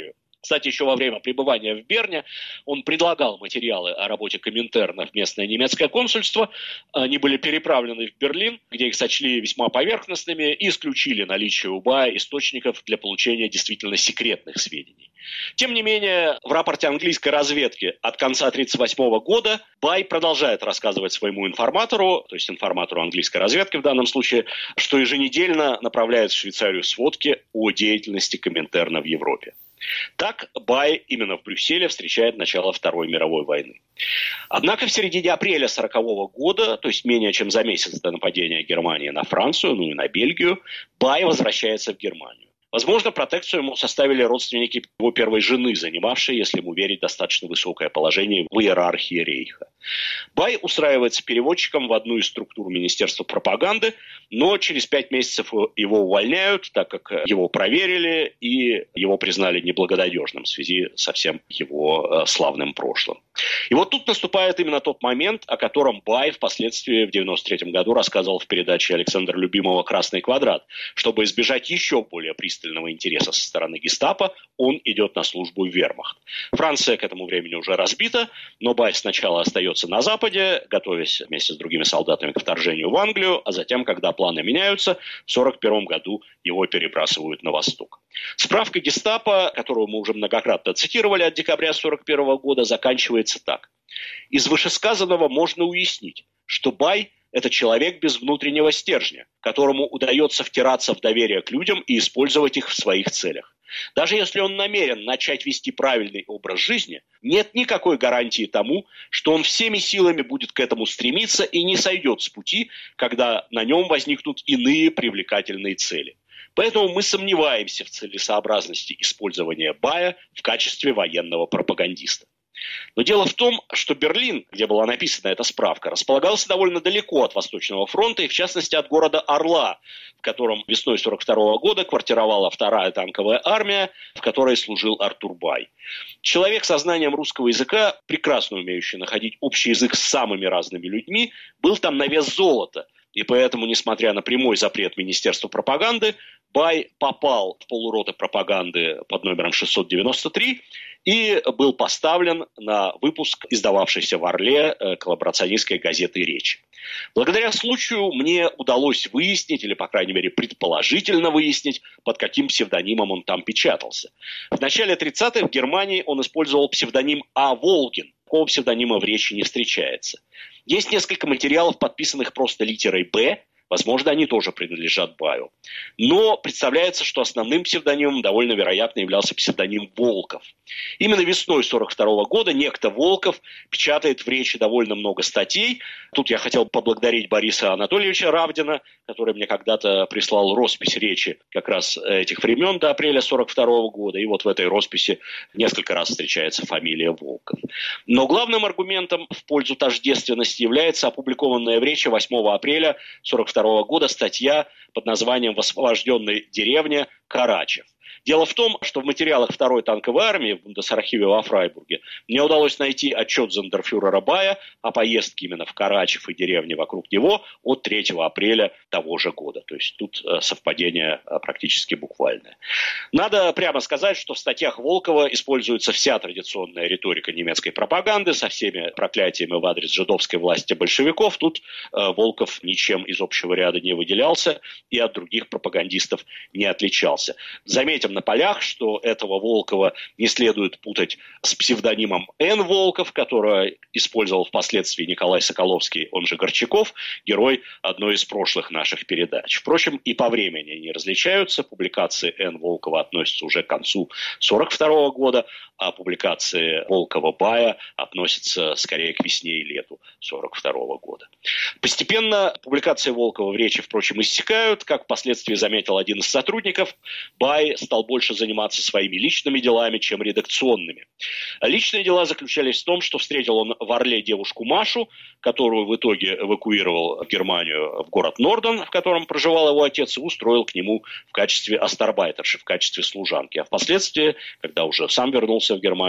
C: Кстати, еще во время пребывания в Берне он предлагал материалы о работе Коминтерна в местное немецкое консульство. Они были переправлены в Берлин, где их сочли весьма поверхностными и исключили наличие у Бая источников для получения действительно секретных сведений. Тем не менее, в рапорте английской разведки от конца тысяча девятьсот тридцать восьмого года Бай продолжает рассказывать своему информатору, то есть информатору английской разведки в данном случае, что еженедельно направляет в Швейцарию сводки о деятельности Коминтерна в Европе. Так Бай именно в Брюсселе встречает начало Второй мировой войны. Однако в середине апреля сорокового года, то есть менее чем за месяц до нападения Германии на Францию, ну и на Бельгию, Бай возвращается в Германию. Возможно, протекцию ему составили родственники его первой жены, занимавшие, если ему верить, достаточно высокое положение в иерархии рейха. Бай устраивается переводчиком в одну из структур Министерства пропаганды, но через пять месяцев его увольняют, так как его проверили и его признали неблагонадежным в связи со всем его славным прошлым. И вот тут наступает именно тот момент, о котором Бай впоследствии в девяносто третьем году рассказывал в передаче Александра Любимова «Красный квадрат». Чтобы избежать еще более пристального интереса со стороны гестапо, он идет на службу в вермахт. Франция к этому времени уже разбита, но Бай сначала остается на Западе, готовясь вместе с другими солдатами к вторжению в Англию, а затем, когда планы меняются, в сорок первом году его перебрасывают на восток. Справка гестапо, которую мы уже многократно цитировали от декабря сорок первого года, заканчивается так. Из вышесказанного можно уяснить, что Бай – это человек без внутреннего стержня, которому удается втираться в доверие к людям и использовать их в своих целях. Даже если он намерен начать вести правильный образ жизни, нет никакой гарантии тому, что он всеми силами будет к этому стремиться и не сойдет с пути, когда на нем возникнут иные привлекательные цели. Поэтому мы сомневаемся в целесообразности использования Бая в качестве военного пропагандиста. Но дело в том, что Берлин, где была написана эта справка, располагался довольно далеко от Восточного фронта и, в частности, от города Орла, в котором весной сорок второго года квартировала вторая танковая армия, в которой служил Артур Бай. Человек со знанием русского языка, прекрасно умеющий находить общий язык с самыми разными людьми, был там на вес золота. И поэтому, несмотря на прямой запрет Министерства пропаганды, Бай попал в полуроты пропаганды под номером шестьсот девяносто три и был поставлен на выпуск издававшейся в Орле коллаборационистской газеты «Речь». Благодаря случаю мне удалось выяснить, или, по крайней мере, предположительно выяснить, под каким псевдонимом он там печатался. В начале тридцатых в Германии он использовал псевдоним А. Волгин. Такого псевдонима в «Речи» не встречается. Есть несколько материалов, подписанных просто литерой «Б». Возможно, они тоже принадлежат Баю. Но представляется, что основным псевдонимом довольно вероятно являлся псевдоним Волков. Именно весной сорок второго года некто Волков печатает в «Речи» довольно много статей. Тут я хотел поблагодарить Бориса Анатольевича Равдина, который мне когда-то прислал роспись «Речи» как раз этих времен до апреля сорок второго года. И вот в этой росписи несколько раз встречается фамилия Волков. Но главным аргументом в пользу тождественности является опубликованная в «Речи» восьмого апреля сорок второго года статья под названием «В освобожденной деревне Карачев». Дело в том, что в материалах второй танковой армии в Бундесархиве во Фрайбурге мне удалось найти отчет зондерфюрера Бая о поездке именно в Карачев и деревне вокруг него от третьего апреля того же года. То есть тут совпадение практически буквальное. Надо прямо сказать, что в статьях Волкова используется вся традиционная риторика немецкой пропаганды со всеми проклятиями в адрес жидовской власти большевиков. Тут Волков ничем из общего ряда не выделялся и от других пропагандистов не отличался. Заметим на полях, что этого Волкова не следует путать с псевдонимом Н. Волков, который использовал впоследствии Николай Соколовский, он же Горчаков, герой одной из прошлых наших передач. Впрочем, и по времени они различаются. Публикации Н. Волкова относятся уже к концу сорок второго года, а публикации Волкова-Бая относятся скорее к весне и лету сорок второго года. Постепенно публикации Волкова в «Речи», впрочем, иссякают. Как впоследствии заметил один из сотрудников, Бай стал больше заниматься своими личными делами, чем редакционными. Личные дела заключались в том, что встретил он в Орле девушку Машу, которую в итоге эвакуировал в Германию, в город Норден, в котором проживал его отец, и устроил к нему в качестве астарбайтерши, в качестве служанки. А впоследствии, когда уже сам вернулся в Германию,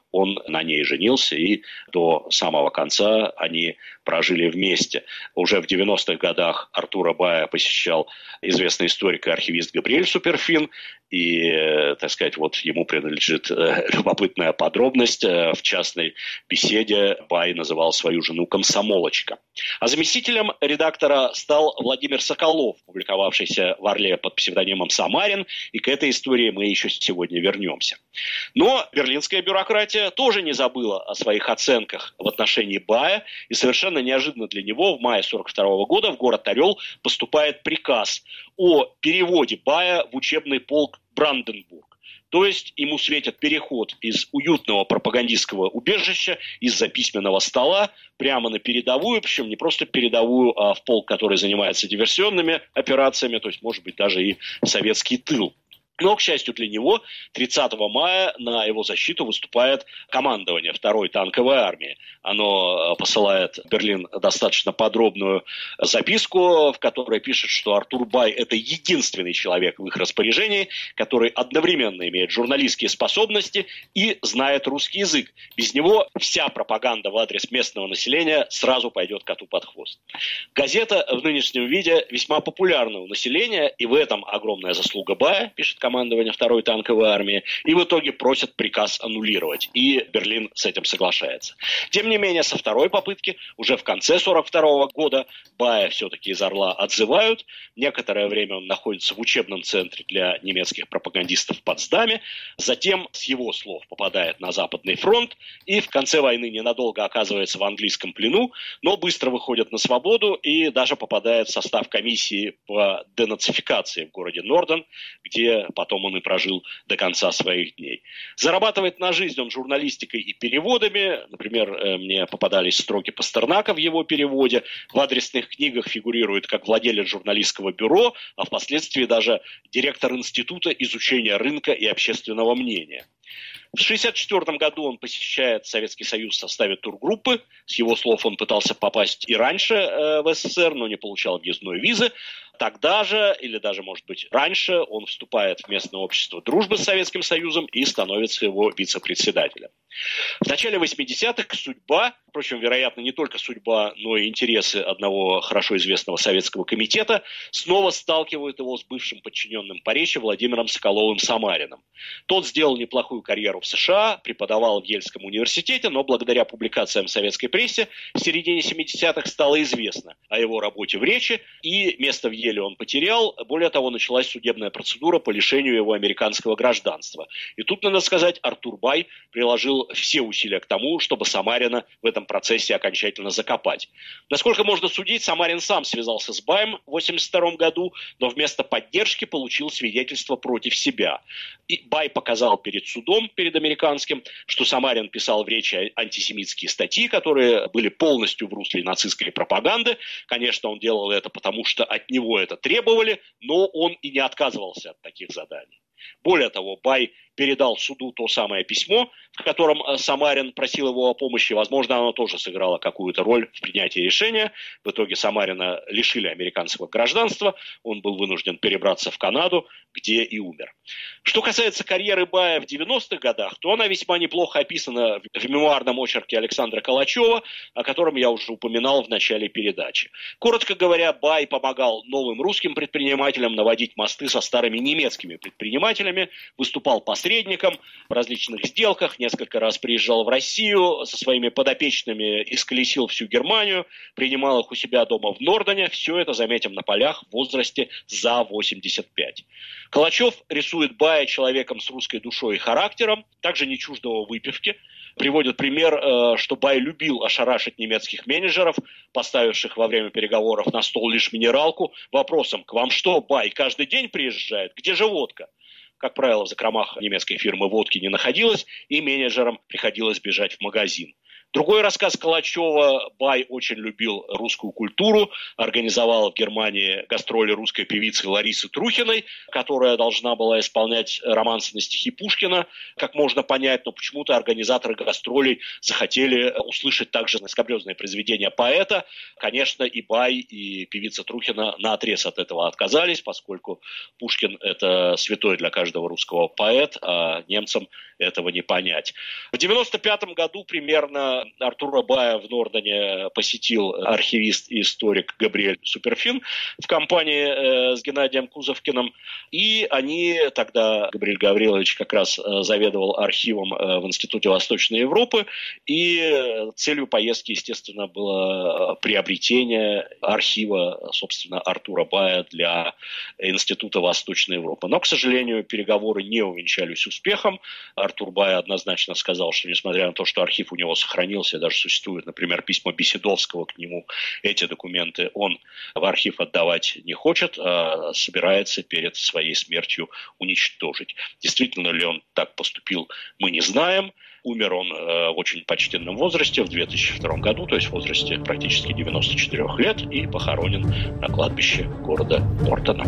C: он на ней женился, и до самого конца они прожили вместе. Уже в девяностых годах Артура Бая посещал известный историк и архивист Габриэль Суперфин, и, так сказать, вот ему принадлежит э, любопытная подробность. Э, в частной беседе Бай называл свою жену «комсомолочка». А заместителем редактора стал Владимир Соколов, публиковавшийся в «Орле» под псевдонимом Самарин, и к этой истории мы еще сегодня вернемся. Но берлинская бюрократия тоже не забыла о своих оценках в отношении Бая, и совершенно неожиданно для него в мае сорок второго года в город Орел поступает приказ о переводе Бая в учебный полк Бранденбург. То есть ему светит переход из уютного пропагандистского убежища, из-за письменного стола, прямо на передовую, причем не просто передовую, а в полк, который занимается диверсионными операциями, то есть, может быть, даже и советский тыл. Но, к счастью для него, тридцатого мая на его защиту выступает командование второй танковой армии. Оно посылает в Берлин достаточно подробную записку, в которой пишет, что Артур Бай – это единственный человек в их распоряжении, который одновременно имеет журналистские способности и знает русский язык. Без него вся пропаганда в адрес местного населения сразу пойдет коту под хвост. Газета в нынешнем виде весьма популярна у населения, и в этом огромная заслуга Бая, пишет командование. командования второй танковой армии, и в итоге просят приказ аннулировать. И Берлин с этим соглашается. Тем не менее, со второй попытки, уже в конце сорок второго года, Бая все-таки из Орла отзывают. Некоторое время он находится в учебном центре для немецких пропагандистов в Потсдаме. Затем, с его слов, попадает на Западный фронт и в конце войны ненадолго оказывается в английском плену, но быстро выходит на свободу и даже попадает в состав комиссии по денацификации в городе Норден, где потом он и прожил до конца своих дней. Зарабатывает на жизнь он журналистикой и переводами. Например, мне попадались строки Пастернака в его переводе. В адресных книгах фигурирует как владелец журналистского бюро, а впоследствии даже директор Института изучения рынка и общественного мнения. В тысяча девятьсот шестьдесят четвёртом году он посещает Советский Союз в составе тургруппы. С его слов, он пытался попасть и раньше э, в СССР, но не получал въездной визы. Тогда же, или даже, может быть, раньше, он вступает в местное общество дружбы с Советским Союзом и становится его вице-председателем. В начале восьмидесятых судьба, впрочем, вероятно, не только судьба, но и интересы одного хорошо известного советского комитета, снова сталкивают его с бывшим подчиненным по речи Владимиром Соколовым-Самариным. Тот сделал неплохую карьеру в США, преподавал в Ельском университете, но благодаря публикациям в советской прессе в середине семидесятых стало известно о его работе в речи, и место в Еле он потерял. Более того, началась судебная процедура по лишению его американского гражданства. И тут, надо сказать, Артур Бай приложил все усилия к тому, чтобы Самарина в этом процессе окончательно закопать. Насколько можно судить, Самарин сам связался с Баем в восемьдесят втором году, но вместо поддержки получил свидетельство против себя. И Бай показал перед судом, перед американским, что Самарин писал в речи антисемитские статьи, которые были полностью в русле нацистской пропаганды. Конечно, он делал это потому, что от него это требовали, но он и не отказывался от таких заданий. Более того, Бай передал суду то самое письмо, в котором Самарин просил его о помощи. Возможно, оно тоже сыграло какую-то роль в принятии решения. В итоге Самарина лишили американского гражданства. Он был вынужден перебраться в Канаду, где и умер. Что касается карьеры Бая в девяностых годах, то она весьма неплохо описана в мемуарном очерке Александра Калачева, о котором я уже упоминал в начале передачи. Коротко говоря, Бай помогал новым русским предпринимателям наводить мосты со старыми немецкими предпринимателями, выступал посредником в различных сделках, несколько раз приезжал в Россию, со своими подопечными исколесил всю Германию, принимал их у себя дома в Нордене. Все это, заметим, на полях в возрасте за восемьдесят пять. Калачев рисует Бая человеком с русской душой и характером, также не чуждого выпивки. Приводит пример, что Бай любил ошарашить немецких менеджеров, поставивших во время переговоров на стол лишь минералку, вопросом: «К вам что, Бай, каждый день приезжает? Где же водка?» Как правило, в закромах немецкой фирмы водки не находилось, и менеджерам приходилось бежать в магазин. Другой рассказ Калачева: Бай очень любил русскую культуру, организовал в Германии гастроли русской певицы Ларисы Трухиной, которая должна была исполнять романсы на стихи Пушкина, как можно понять, но почему-то организаторы гастролей захотели услышать также скабрезные произведения поэта. Конечно, и Бай, и певица Трухина наотрез от этого отказались, поскольку Пушкин – это святой для каждого русского поэт, а немцам этого не понять. В девяносто пятом году примерно Артура Бая в Нордене посетил архивист и историк Габриэль Суперфин в компании э, с Геннадием Кузовкиным. И они, тогда Габриэль Гаврилович как раз э, заведовал архивом э, в Институте Восточной Европы, и целью поездки, естественно, было приобретение архива, собственно, Артура Бая для Института Восточной Европы. Но, к сожалению, переговоры не увенчались успехом. Артур Бай однозначно сказал, что несмотря на то, что архив у него сохранился, даже существует, например, письма Беседовского к нему, эти документы он в архив отдавать не хочет, а собирается перед своей смертью уничтожить. Действительно ли он так поступил, мы не знаем. Умер он э, в очень почтенном возрасте, в две тысячи втором году, то есть в возрасте практически девяноста четырёх лет, и похоронен на кладбище города Нордена.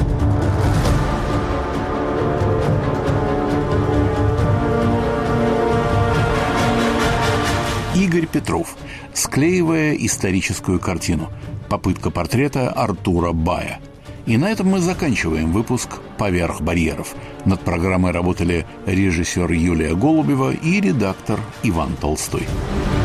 A: Игорь Петров. Склеивая историческую картину. Попытка портрета Артура Бая. И на этом мы заканчиваем выпуск «Поверх барьеров». Над программой работали режиссер Юлия Голубева и редактор Иван Толстой.